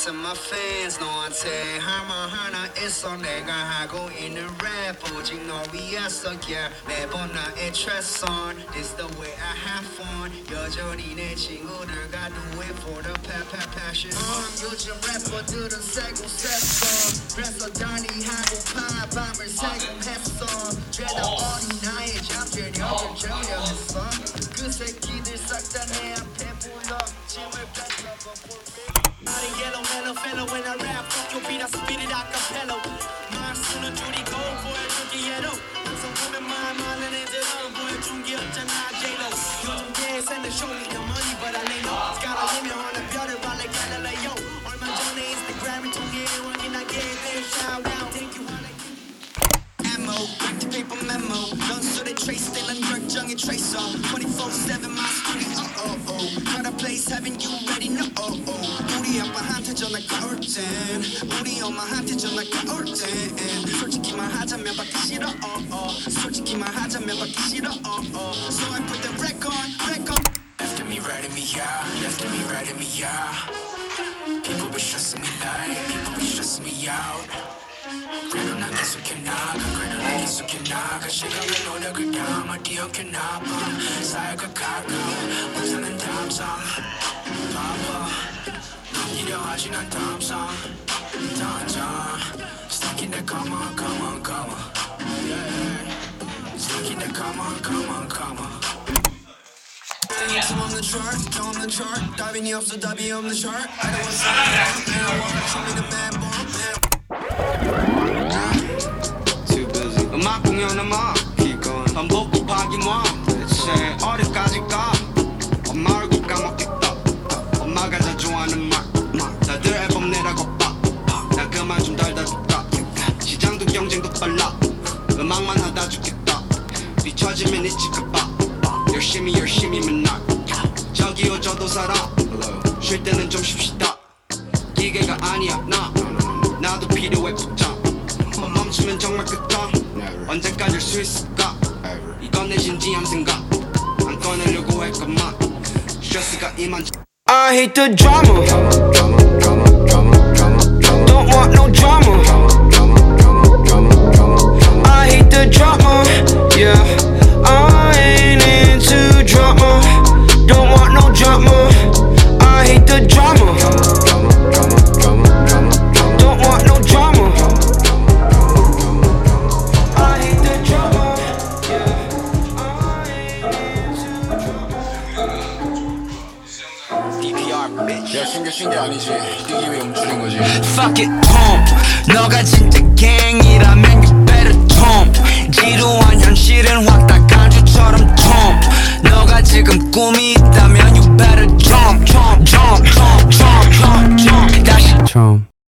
to my fans 너한테 할 말 하나 있어 내가 하고 있는 랩 오직 너 위해서 yeah 매번 나의 최선 It's the way I have fun 여전히 내 친구들과 do it for the passion 요즘 래퍼들은 세고 셌어 그래서 다니하고파 밤을 새고 했어 죄다 어린 나의 잠재력을 저려했어 그 새끼들 싹 다 내 앞에 불러 짐을 뺏어 Not a yellow mellow fellow when I rap fuck your beat I spit it a cappella 말수는 줄이고 보여주기에도 항상 보면 말 많은 애들은 보여준 게 없잖아 J-Lo 요즘 대세는 show me the money but I lay low 스카라리며 하는 별을 발레 갈릴레오 얼마 전에 인스타그램을 통해 확인하게 된 shout out thank you ammo active paper memo 전술의 trace 난 결정의 tracer 24/7 my studio got a place having you ready no 우리 아빠한테 전화가 올 땐 우리 엄마한테 전화가 올 땐 솔직히 말하자면 받기 싫어 솔직히 말하자면 받기 싫어 So I put the record Left me right me out left me right me out People be stressing me like people be stressing me out 그래도 난 계속해 나가 그래도 난 계속해 나가 시간과 노력을 담아 기억해 나봐 사회가 가까워 문제는 담상 바빠 이려 하지 난 담상 당장 Stuck in that come on come on come on yeah Stuck in that come on come on come on I'm on the chart, I'm on the chart 답이 없어 답이 없는 chart I don't want something I wanna show me the man bomb Too busy 음악 공연은 막 Keep going 반복 곱하기 뭐 대체 어디까지 가 엄마 얼굴 까먹겠다 엄마가 다 좋아하는 말 다들 앨범 내라고 나 그만 좀 달다줄까 시장도 경쟁도 빨라 음악만 하다 죽겠다 뒤처지면 잊힐까봐 열심히 맨날 저기요 저도 살아 쉴 때는 좀 쉽시다 기계가 아니야 나도 필요해 복장 멈추면 정말 끝장 언제까지일 수 있을까 이건 내 진지한 생각 안 꺼내려고 했건만 스트레스가 이만 I hate the drama Don't want no drama I hate the drama Yeah I ain't into drama Don't want no drama I hate the drama Don't want no drama I hate the drama Yeah I ain't into drama DPR bitch 야 숨겨진 게 아니지 뛰기 위해 멈추는 거지 Fuck it Tom 너가 진짜 갱이라면 you better Tom 지루한 현실은 확 다 간주처럼 Tom 너가 지금 꿈이 있다면 you better jump